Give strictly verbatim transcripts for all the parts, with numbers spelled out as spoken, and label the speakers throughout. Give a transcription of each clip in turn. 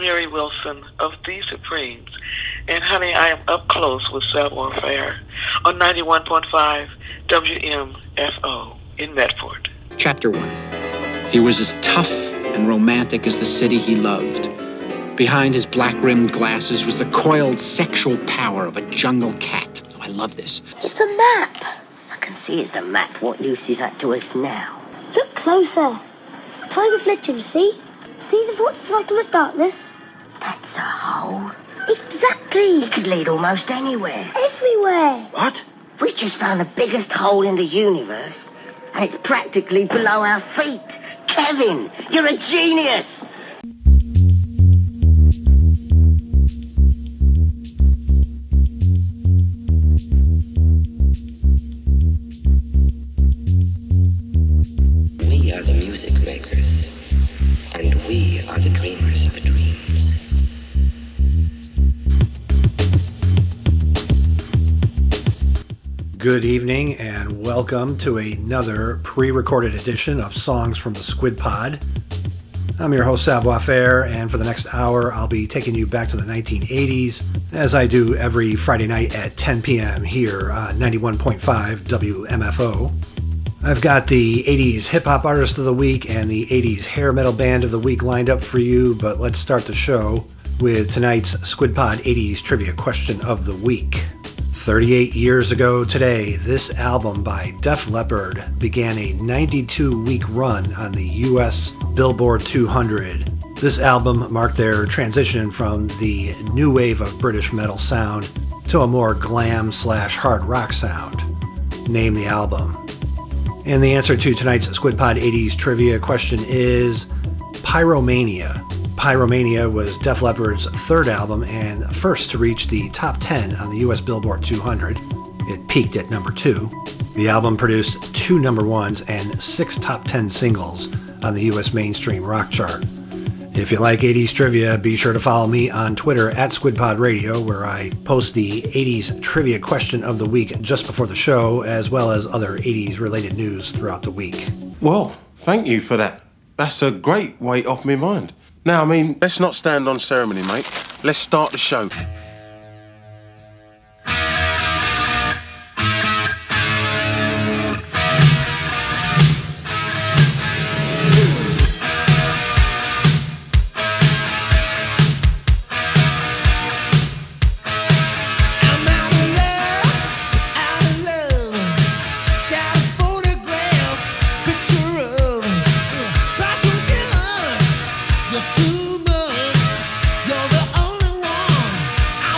Speaker 1: Mary Wilson of The Supremes. And honey, I am up close with Savoir Faire on ninety-one point five W M F O in Medford.
Speaker 2: Chapter one. He was as tough and romantic as the city he loved. Behind his black-rimmed glasses was the coiled sexual power of a jungle cat. Oh, I love this.
Speaker 3: It's the map. I can see it's the map what Lucy's at to us now.
Speaker 4: Look closer. Time reflection, see? See the vortex light in the darkness?
Speaker 3: That's a hole.
Speaker 4: Exactly.
Speaker 3: It could lead almost anywhere.
Speaker 4: Everywhere.
Speaker 3: What? We just found the biggest hole in the universe, and it's practically below our feet. Kevin, you're a genius.
Speaker 5: We are the music makers, and we are the dreamers of dreams.
Speaker 6: Good evening and welcome to another pre-recorded edition of Songs from the Squid Pod. I'm your host Savoir Faire, and for the next hour I'll be taking you back to the nineteen eighties, as I do every Friday night at ten p.m. here on ninety-one point five W M F O. I've got the eighties Hip-Hop Artist of the Week and the eighties Hair Metal Band of the Week lined up for you, but let's start the show with tonight's Squid Pod eighties Trivia Question of the Week. thirty-eight years ago today, this album by Def Leppard began a ninety-two week run on the U S Billboard two hundred. This album marked their transition from the new wave of British metal sound to a more glam slash hard rock sound. Name the album. And the answer to tonight's Squid Pod eighties trivia question is Pyromania. Pyromania was Def Leppard's third album and first to reach the top ten on the U S Billboard two hundred. It peaked at number two. The album produced two number ones and six top ten singles on the U S mainstream rock chart. If you like eighties trivia, be sure to follow me on Twitter at SquidPodRadio, where I post the eighties trivia question of the week just before the show, as well as other eighties related news throughout the week.
Speaker 7: Well, thank you for that. That's a great weight off my mind. Now, I mean, let's not stand on ceremony, mate. Let's start the show.
Speaker 8: Too much, you're the only one.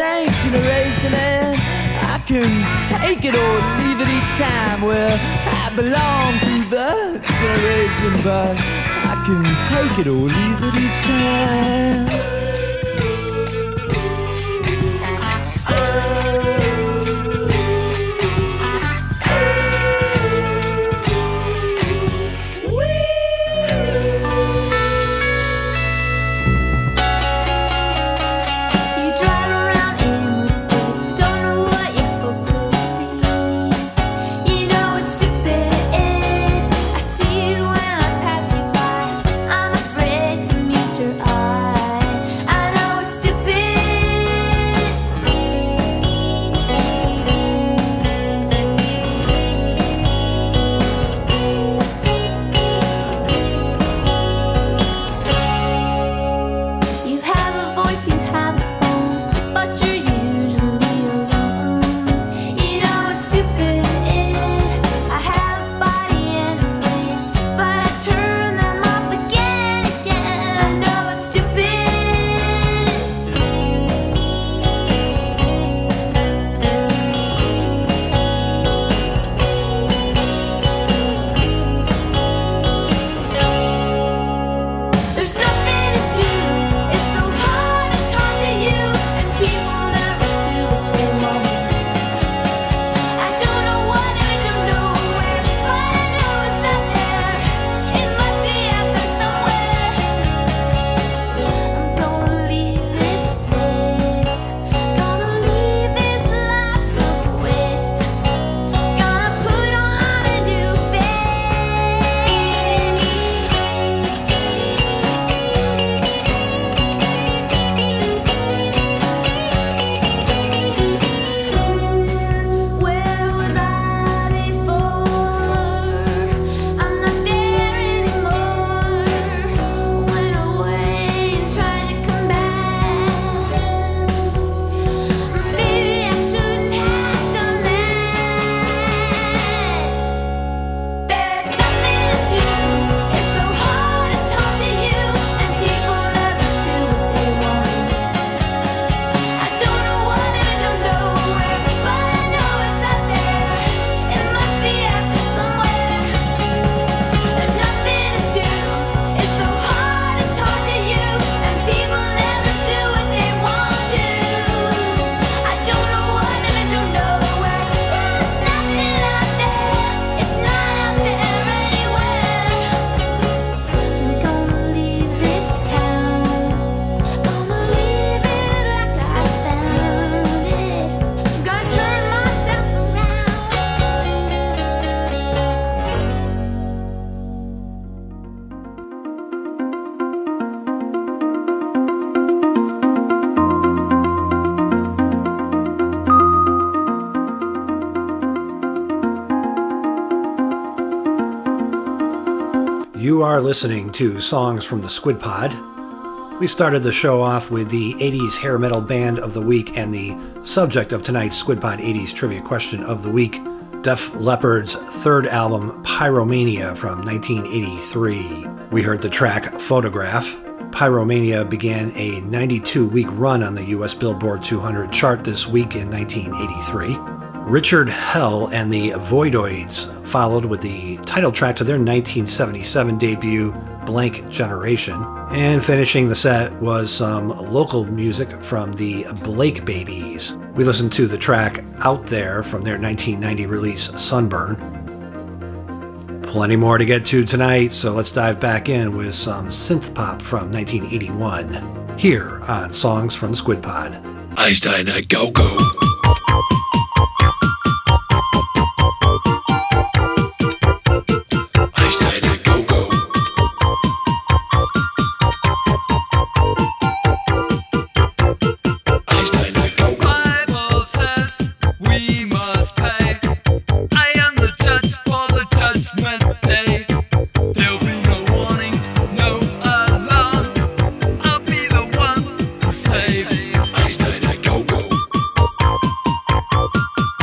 Speaker 8: blank generation, and I can take it or leave it each time. Well, I belong to the generation, but I can take it or leave it each time.
Speaker 6: You are listening to Songs from the Squid Pod. We started the show off with the eighties hair metal band of the week and the subject of tonight's Squid Pod eighties trivia question of the week, Def Leppard's third album, Pyromania, from nineteen eighty-three. We heard the track Photograph. Pyromania began a ninety-two week run on the U S Billboard two hundred chart this week in nineteen eighty-three. Richard Hell and the Voidoids followed with the title track to their nineteen seventy-seven debut, Blank Generation. And finishing the set was some local music from the Blake Babies. We listened to the track Out There from their nineteen ninety release, Sunburn. Plenty more to get to tonight, so let's dive back in with some synth pop from nineteen eighty-one, here on Songs from the Squid Pod.
Speaker 9: Einstein at Go-Go.
Speaker 10: Save Einstein at Go-Go.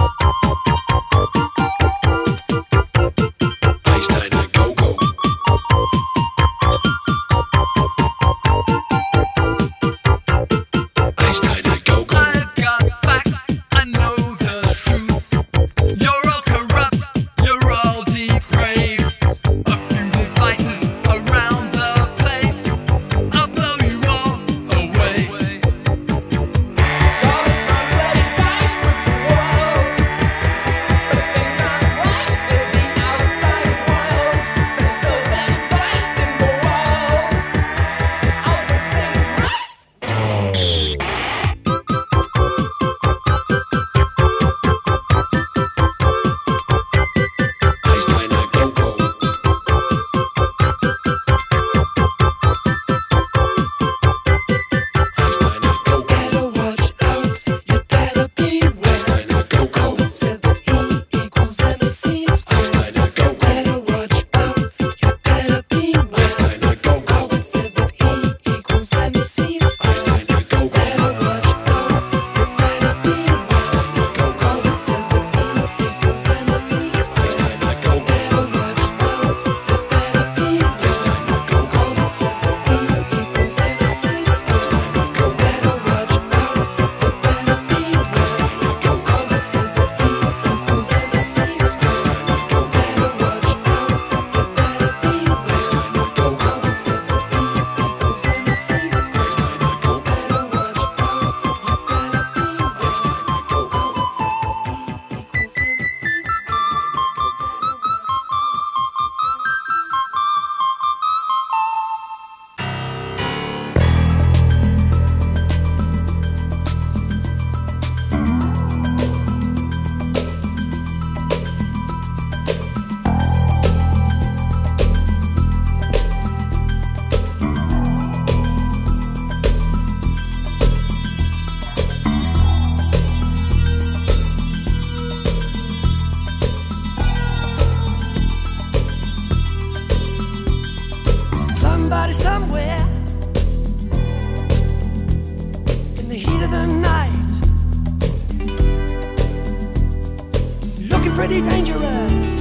Speaker 10: mighty dangerous,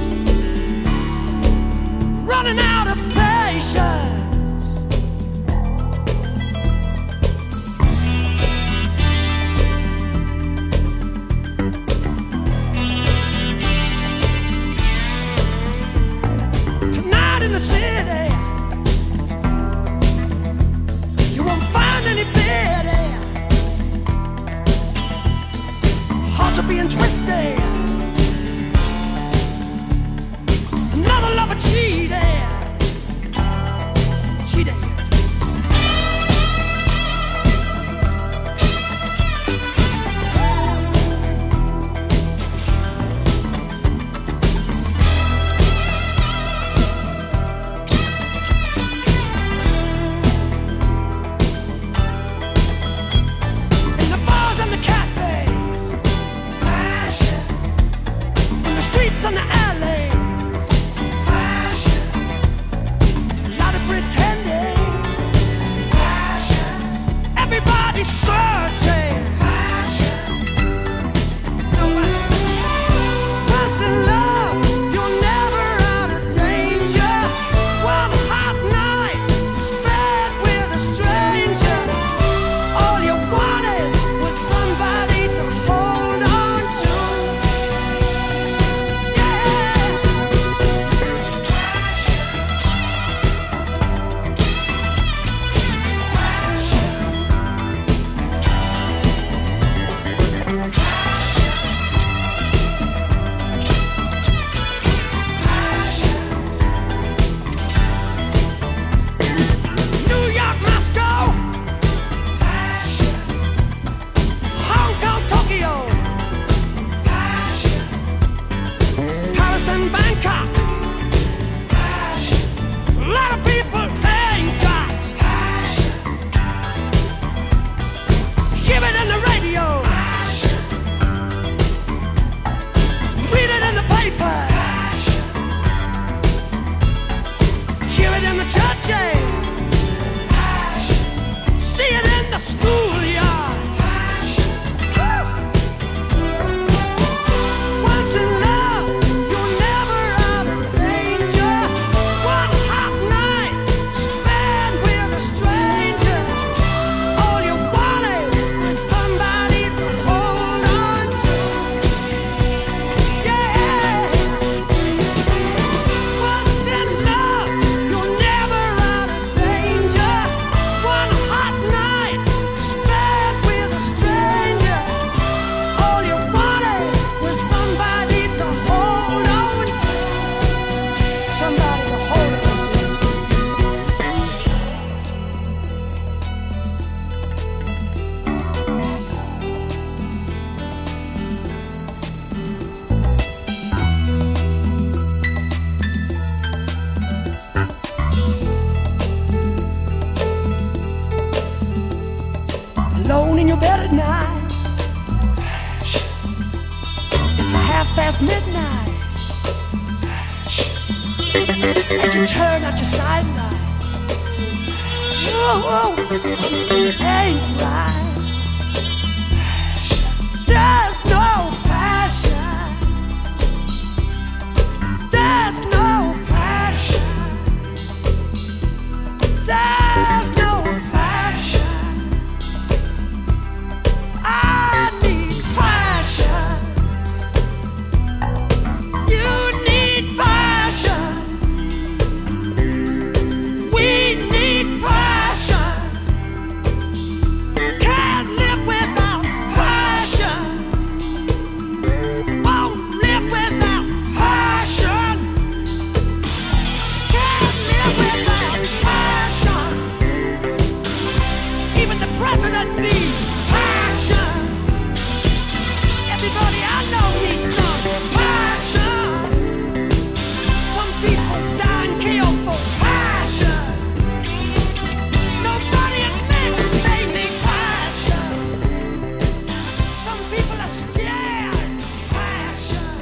Speaker 10: running out of patience. Tonight in the city, you won't find any pity. Hearts are being twisted. Another lover cheated. Cheated. On the alleys, passion. A lot of pretending, passion. Everybody's searching, passion. Once in love, you're never out of danger. One hot night spent with a stranger. All you wanted was somebody to hold on to. Alone in your bed at night, it's a half past midnight. As you turn out your side light, oh, something ain't right. There's no passion. There's no passion. There's no passion. I need passion. You need passion. We need passion. Can't live without passion. Won't live without passion. Can't live without passion. Even the president needs passion. Everybody I know needs some passion. Some people die and kill for passion. Nobody admits they need passion. Some people are scared of passion.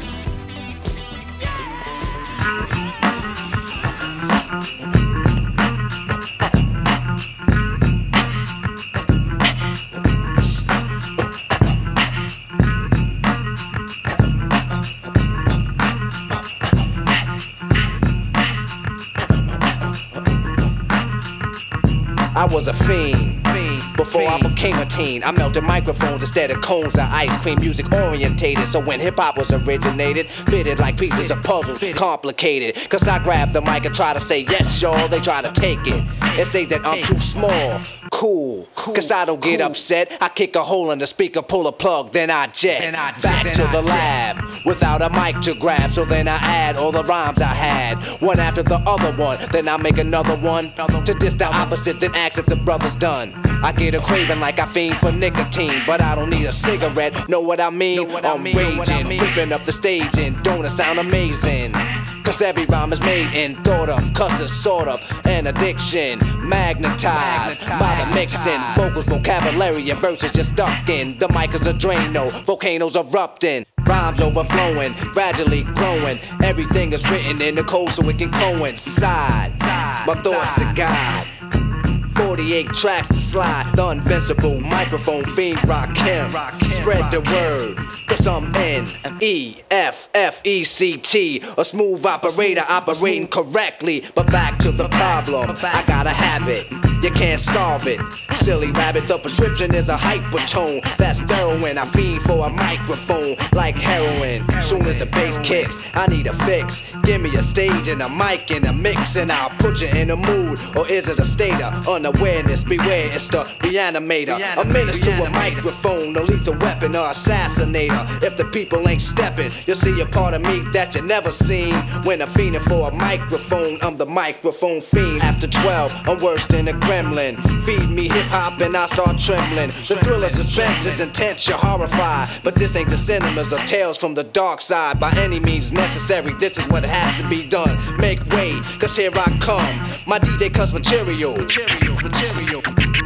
Speaker 11: I was a fiend. Before I became a teen, I melted microphones instead of cones of ice cream. Music orientated, so when hip-hop was originated, fitted like pieces of puzzles, complicated. Cause I grab the mic and try to say yes, y'all. They try to take it and say that I'm too small. Cool, cause I don't get upset. I kick a hole in the speaker, pull a plug, then I jet back to the lab without a mic to grab. So then I add all the rhymes I had, one after the other one. Then I make another one to diss the opposite, then ask if the brother's done. I get a craving like I fiend for nicotine, but I don't need a cigarette. Know what I mean? I'm raging, ripping up the stage, and don't it sound amazing? Cause every rhyme is made and thought of, cause it's sort of an addiction, magnetized by the mixing. Vocals, vocabulary, and verses just stuck in. The mic is a Drano, volcanoes erupting, rhymes overflowing, gradually growing. Everything is written in the code so it can coincide. My thoughts are God. forty-eight tracks to slide. The invincible microphone fiend rock him. Spread the word, cause I'm N E F F E C T, a smooth operator operating correctly. But back to the problem, I got a habit, you can't solve it. Silly rabbit, the prescription is a hypertone. That's heroin, I fiend for a microphone like heroin. Soon as the bass kicks, I need a fix. Give me a stage and a mic and a mix, and I'll put you in a mood. Or is it a state of unawareness? Beware, it's the reanimator. A menace to a microphone, a lethal weapon or assassinator. If the people ain't stepping, you'll see a part of me that you never seen. When I'm fiending for a microphone, I'm the microphone fiend. After twelve, I'm worse than a gremlin. Feed me hip-hop and I start trembling. The thrill of suspense is intense, you're horrified. But this ain't the cinemas or tales from the dark side. By any means necessary, this is what has to be done. Make way, cause here I come. My D J cuts material. Material, material.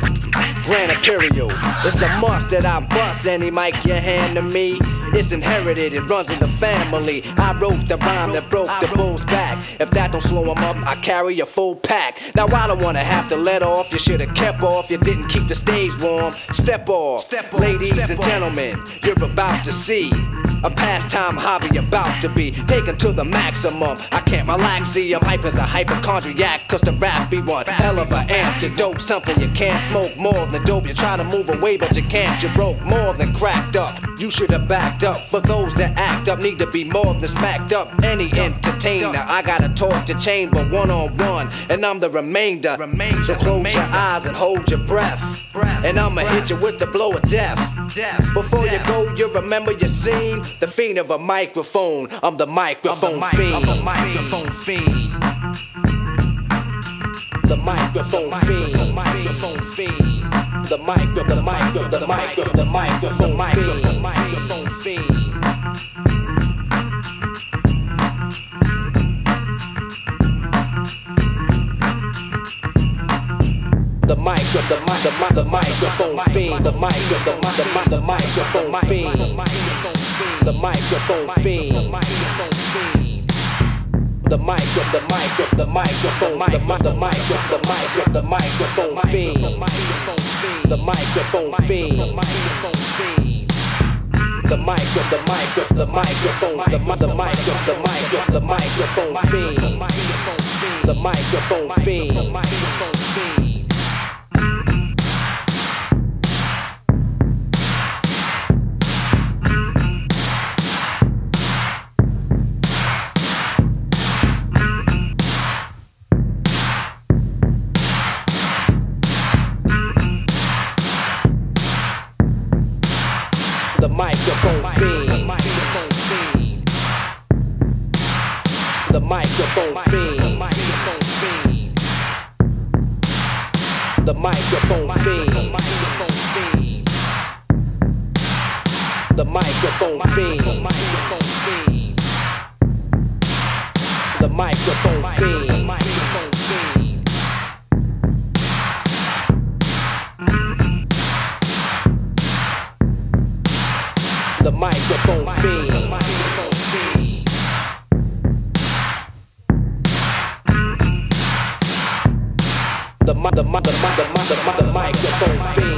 Speaker 11: Grand Imperial, it's a must that I bust any mic you hand to me. It's inherited, it runs in the family. I wrote the rhyme that broke the bull's back. If that don't slow him up, I carry a full pack. Now I don't wanna have to let off. You should've kept off, you didn't keep the stage warm. Step off, Step off. Ladies Step and off. Gentlemen, you're about to see a pastime hobby about to be taken to the maximum. I can't relax, see I'm hype as a hypochondriac. Cause the rap be one hell of an antidote. Something you can't smoke more than dope. You try to move away but you can't. You broke more than cracked up. You should have backed up. For those that act up need to be more than smacked up. Any entertainer, I gotta talk to chamber one on one, and I'm the remainder. So close your eyes and hold your breath, and I'ma hit you with the blow of death. Before you go, you remember your scene. The fiend of a microphone. I'm the microphone fiend. I'm the microphone fiend. The microphone fiend. The microphone fiend. The micro, the micro, the micro, the microphone fiend. The microphone fiend. The micro, the mic, the mic, the microphone fiend. The micro, the mic, the mic, the microphone fiend. The microphone fiend. The micro, the micro, the microphone, the mic, the micro, the micro, the microphone fiend. The microphone fiend. The micro, the micro, the microphone, the mic, the micro, the micro, the microphone fiend. The microphone fiend. The microphone fiend. The microphone fiend. The microphone fiend. The microphone fiend. The microphone fiend. The microphone fiend. The mic, the mic, the mic, the mic, the mic, the microphone fiend.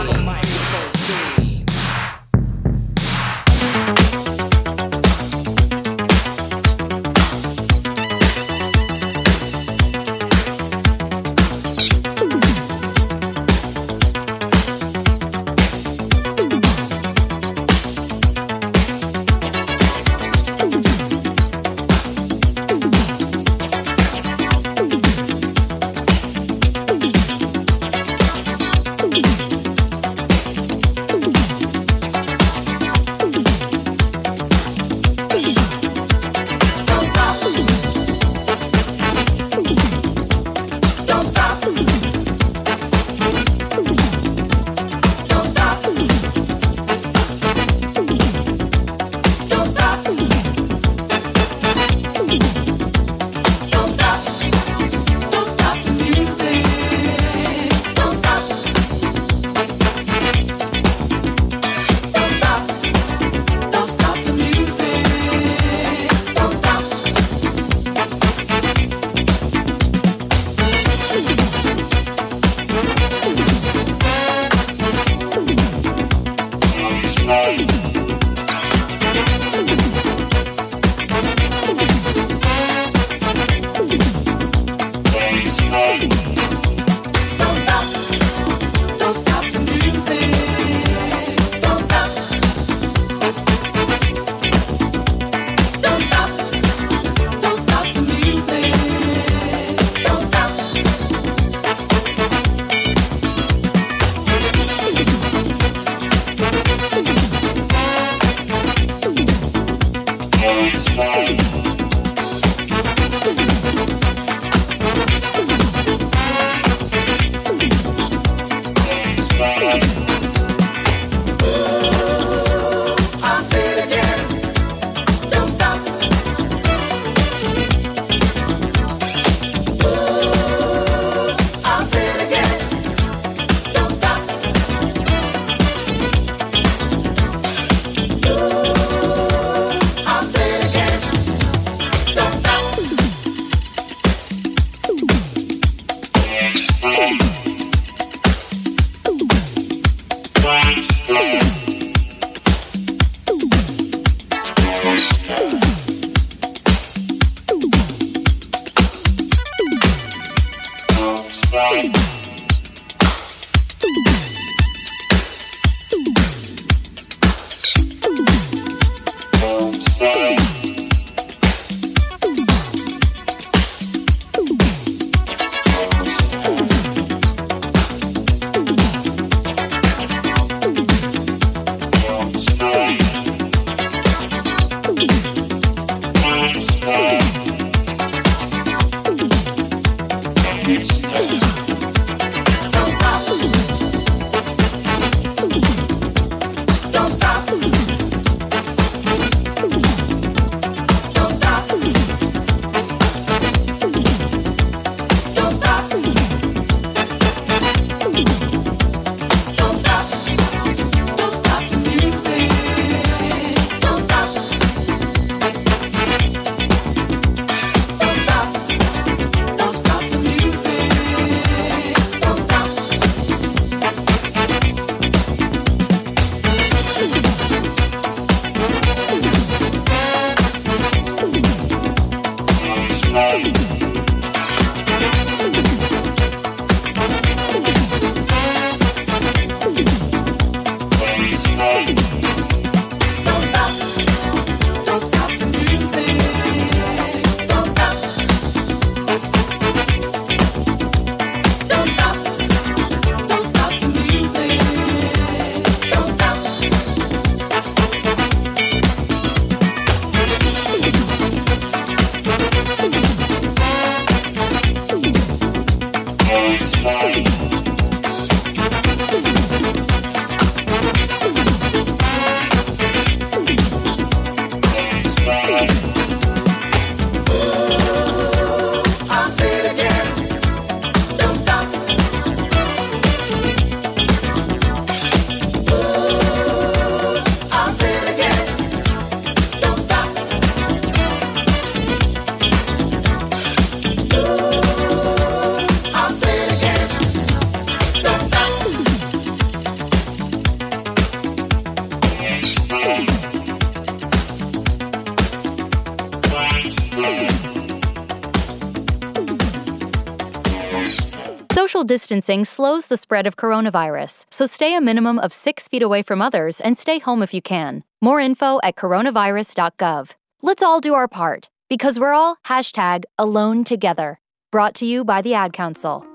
Speaker 12: Social distancing slows the spread of coronavirus, so stay a minimum of six feet away from others and stay home if you can. More info at coronavirus dot gov. Let's all do our part, because we're all hashtag alone together. Brought to you by the Ad Council.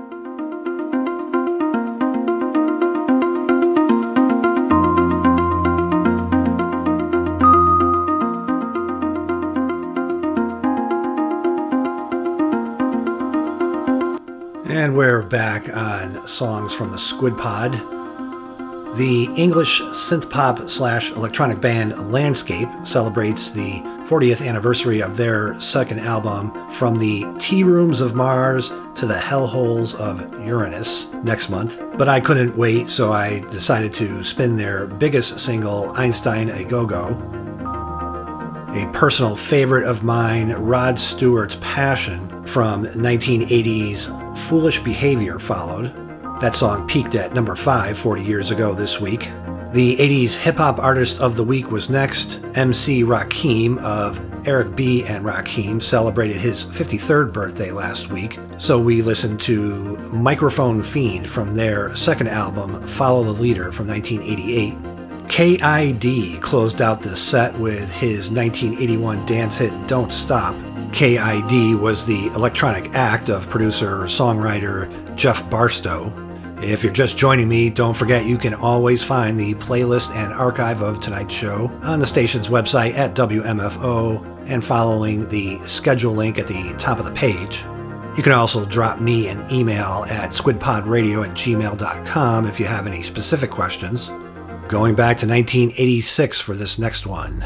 Speaker 6: And we're back on Songs from the Squid Pod. The English synth-pop slash electronic band Landscape celebrates the fortieth anniversary of their second album, From the Tea Rooms of Mars to the Hellholes of Uranus, next month. But I couldn't wait, so I decided to spin their biggest single, Einstein A Go-Go. A personal favorite of mine, Rod Stewart's Passion from nineteen eighties Foolish Behavior followed. That song peaked at number five forty years ago this week. The eighties Hip-Hop Artist of the Week was next. M C Rakim of Eric B. and Rakim celebrated his fifty-third birthday last week, so we listened to Microphone Fiend from their second album, Follow the Leader from nineteen eighty-eight. K I D closed out the set with his nineteen eighty-one dance hit Don't Stop. K I D was the electronic act of producer-songwriter Jeff Barstow. If you're just joining me, don't forget you can always find the playlist and archive of tonight's show on the station's website at W M F O and following the schedule link at the top of the page. You can also drop me an email at squidpodradio at gmail dot com if you have any specific questions. Going back to nineteen eighty-six for this next one.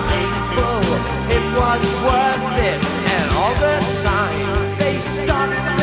Speaker 10: Worth it, and all the time they stopped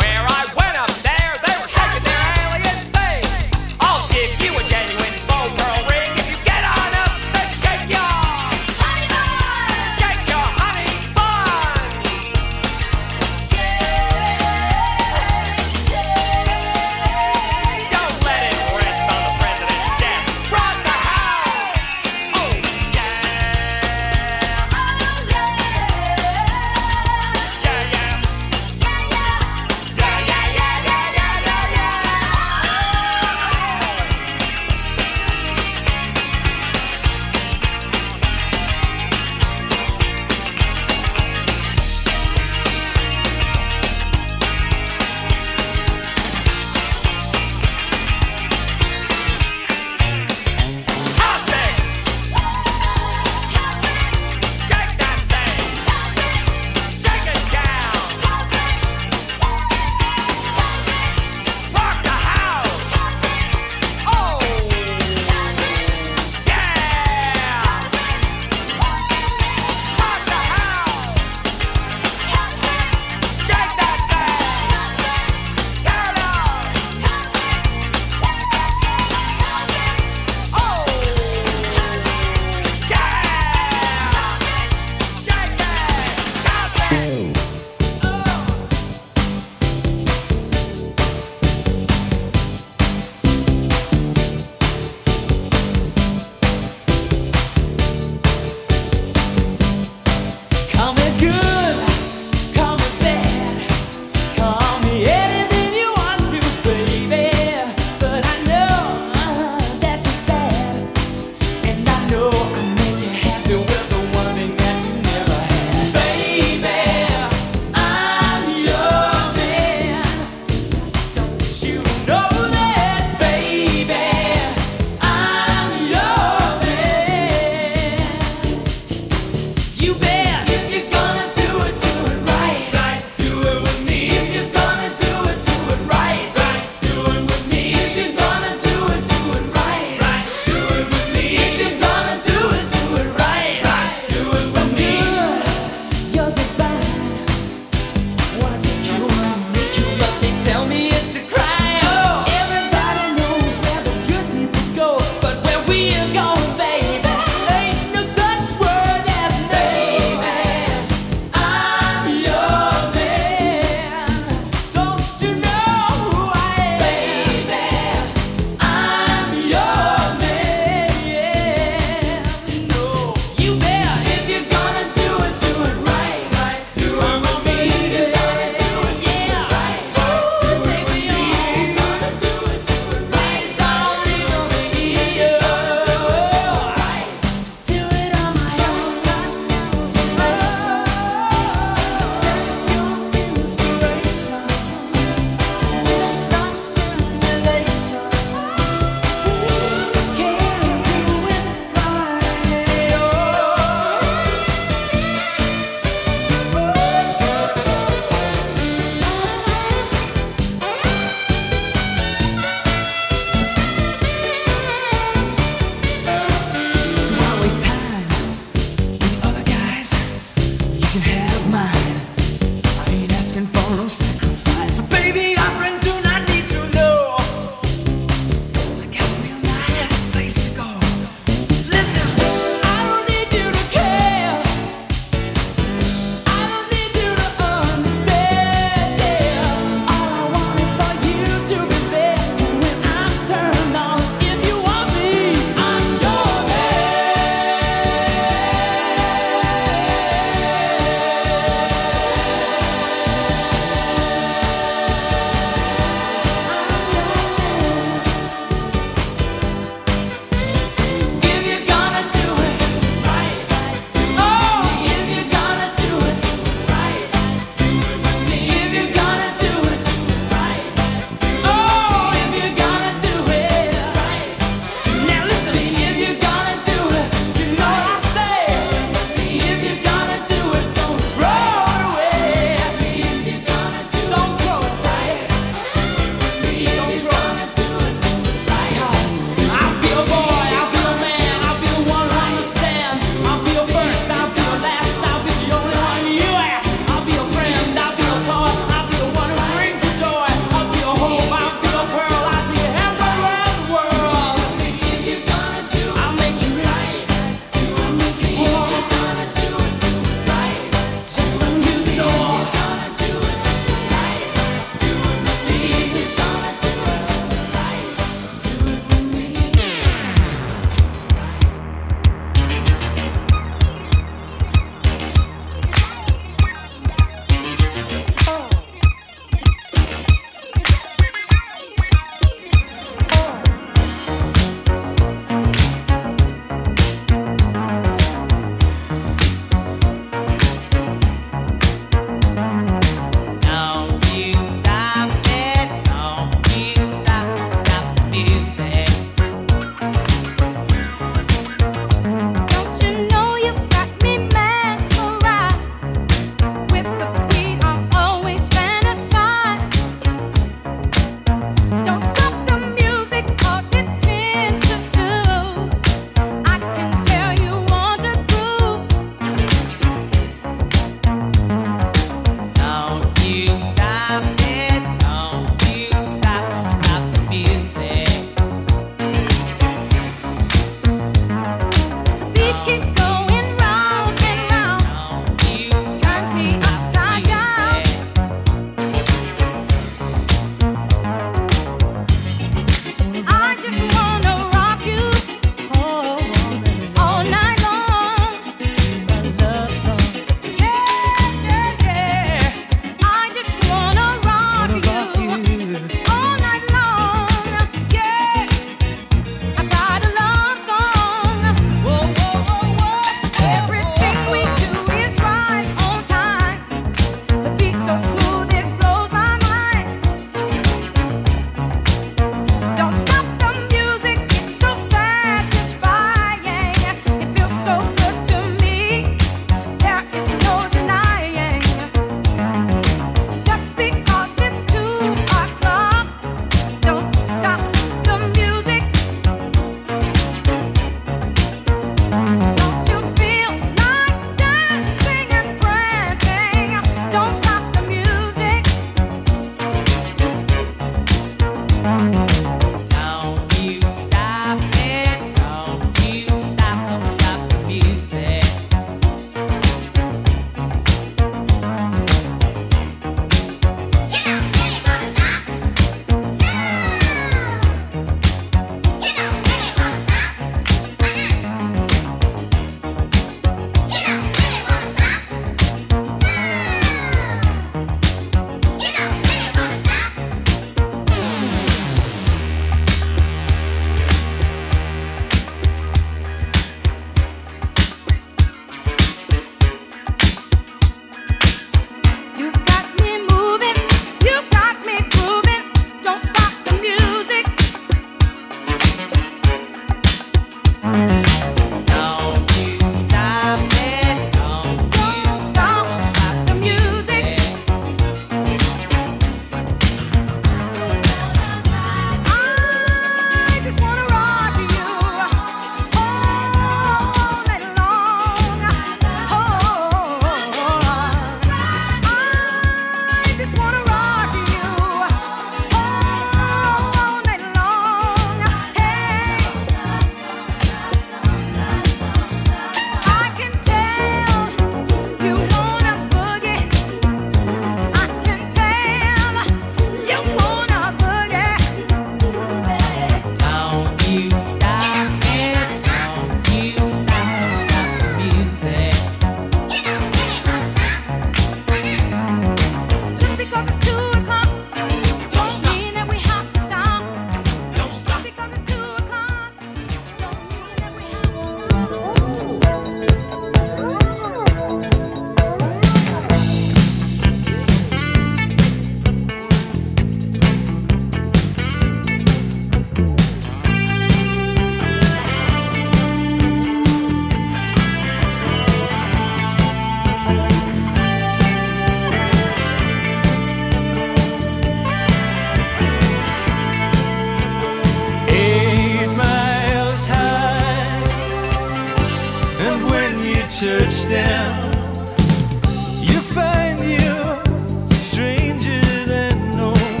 Speaker 10: touchdown. You find you're stranger than known.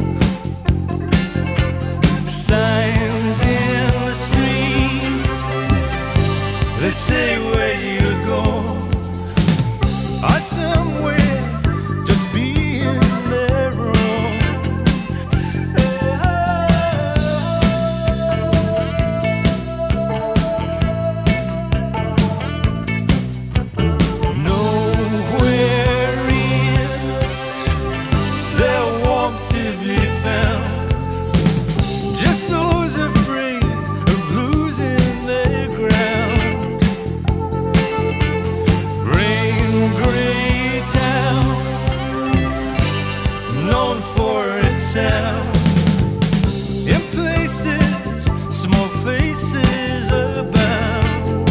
Speaker 10: Signs in the street that say where you go are somewhere just being their own. Nowhere is there warmth to be found. Just those afraid of losing their ground. Rain gray town, known for its sound. In places, small faces abound.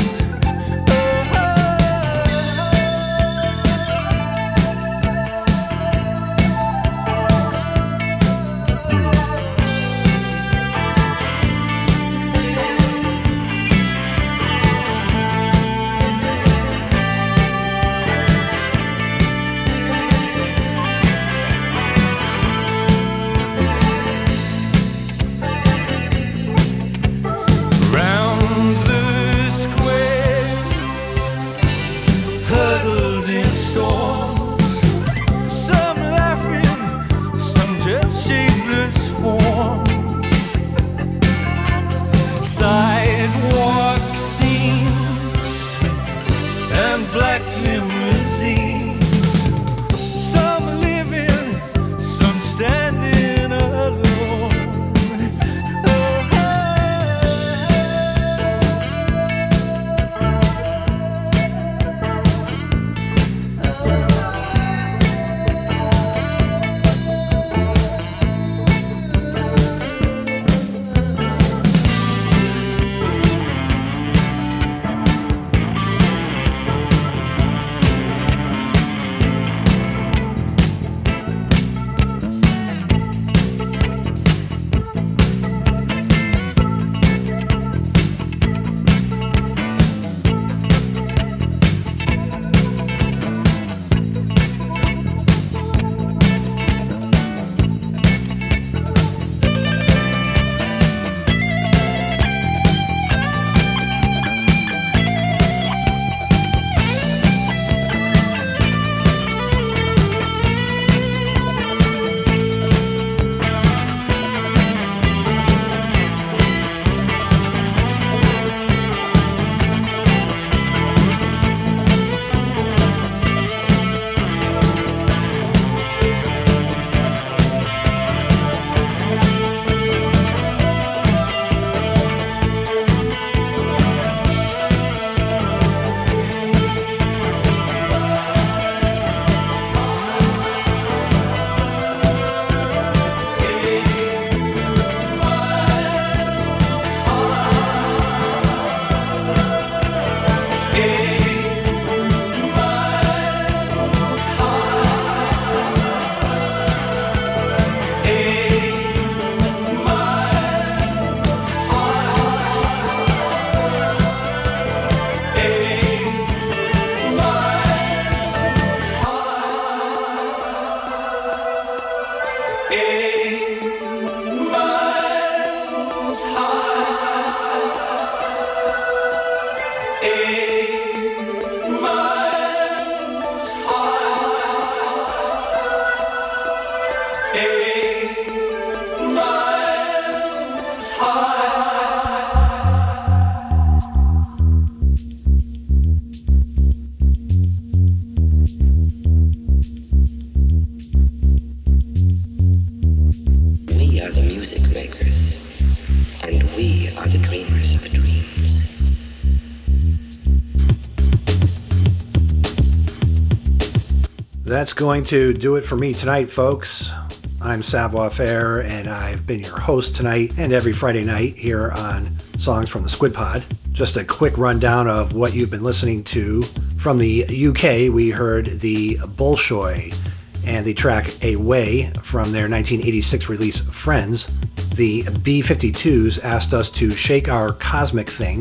Speaker 10: Round the square, huddled in storms, some laughing, some just shapeless forms. Sidewalk scenes and black limousines, some living, some standing alone.
Speaker 6: That's going to do it for me tonight, folks. I'm Savoir Faire, and I've been your host tonight and every Friday night here on Songs from the Squid Pod. Just a quick rundown of what you've been listening to. From the U K, we heard the Bolshoi and the track Away from their nineteen eighty-six release Friends. The B fifty-twos asked us to shake our cosmic thing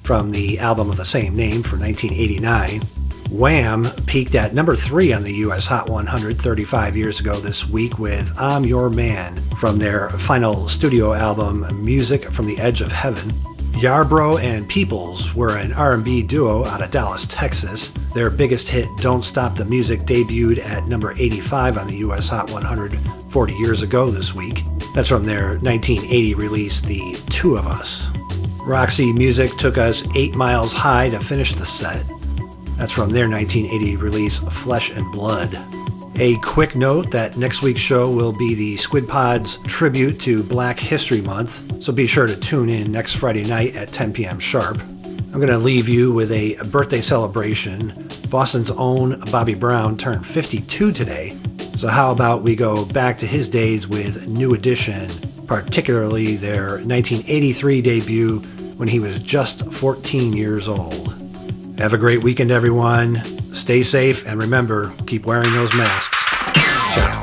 Speaker 6: from the album of the same name from nineteen eighty-nine. Wham! Peaked at number three on the U S Hot one hundred thirty-five years ago this week with I'm Your Man from their final studio album, Music from the Edge of Heaven. Yarbrough and Peoples were an R and B duo out of Dallas, Texas. Their biggest hit, Don't Stop the Music, debuted at number eighty-five on the U S Hot one hundred forty years ago this week. That's from their nineteen eighty release, The Two of Us. Roxy Music took us Eight Miles High to finish the set. That's from their nineteen eighty release, Flesh and Blood. A quick note that next week's show will be the Squid Pod's tribute to Black History Month, so be sure to tune in next Friday night at ten p.m. sharp. I'm going to leave you with a birthday celebration. Boston's own Bobby Brown turned fifty-two today, so how about we go back to his days with New Edition, particularly their nineteen eighty-three debut when he was just fourteen years old. Have a great weekend, everyone. Stay safe, and remember, keep wearing those masks. Ciao.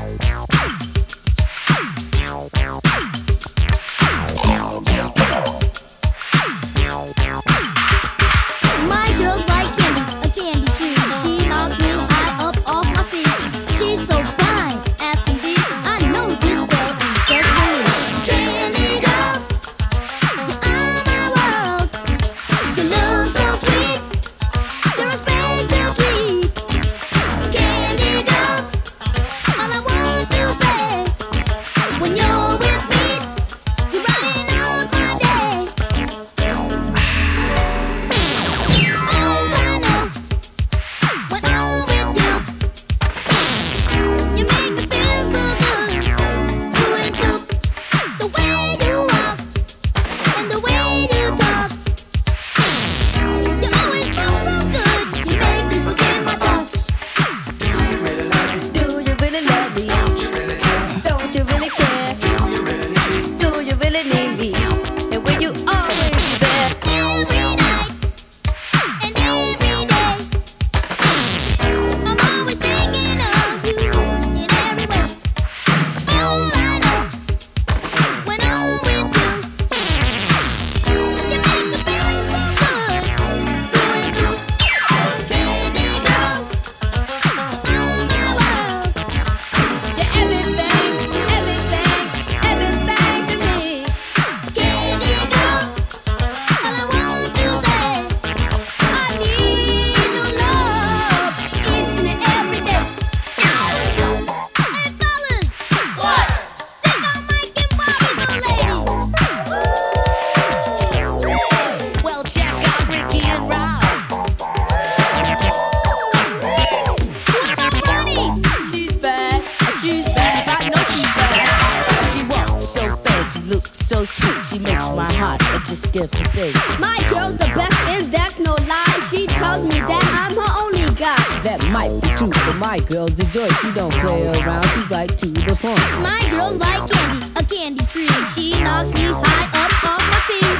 Speaker 13: My girl's the best and that's no lie. She tells me that I'm her only guy.
Speaker 14: That might be true, but my girl's a joy. She don't play around, she's right to the point.
Speaker 13: My girl's like candy, a candy tree. She knocks me high up off my feet.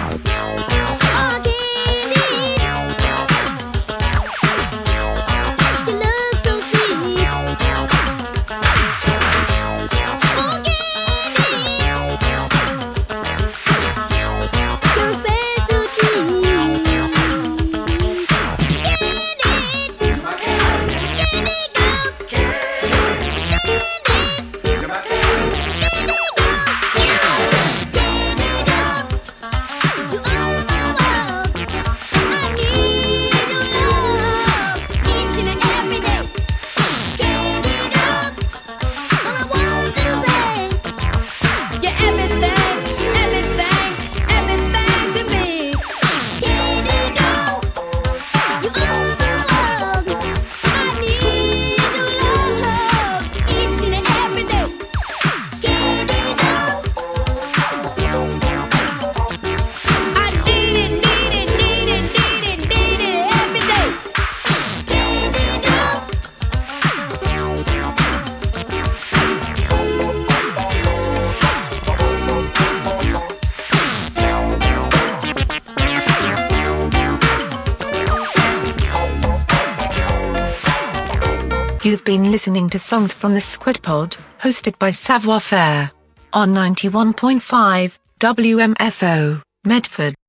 Speaker 13: Oh, candy, you look so sweet. Oh, candy, your special treat.
Speaker 15: You've been listening to Songs from the Squid Pod, hosted by Savoir Faire, on ninety-one point five W M F O, Medford.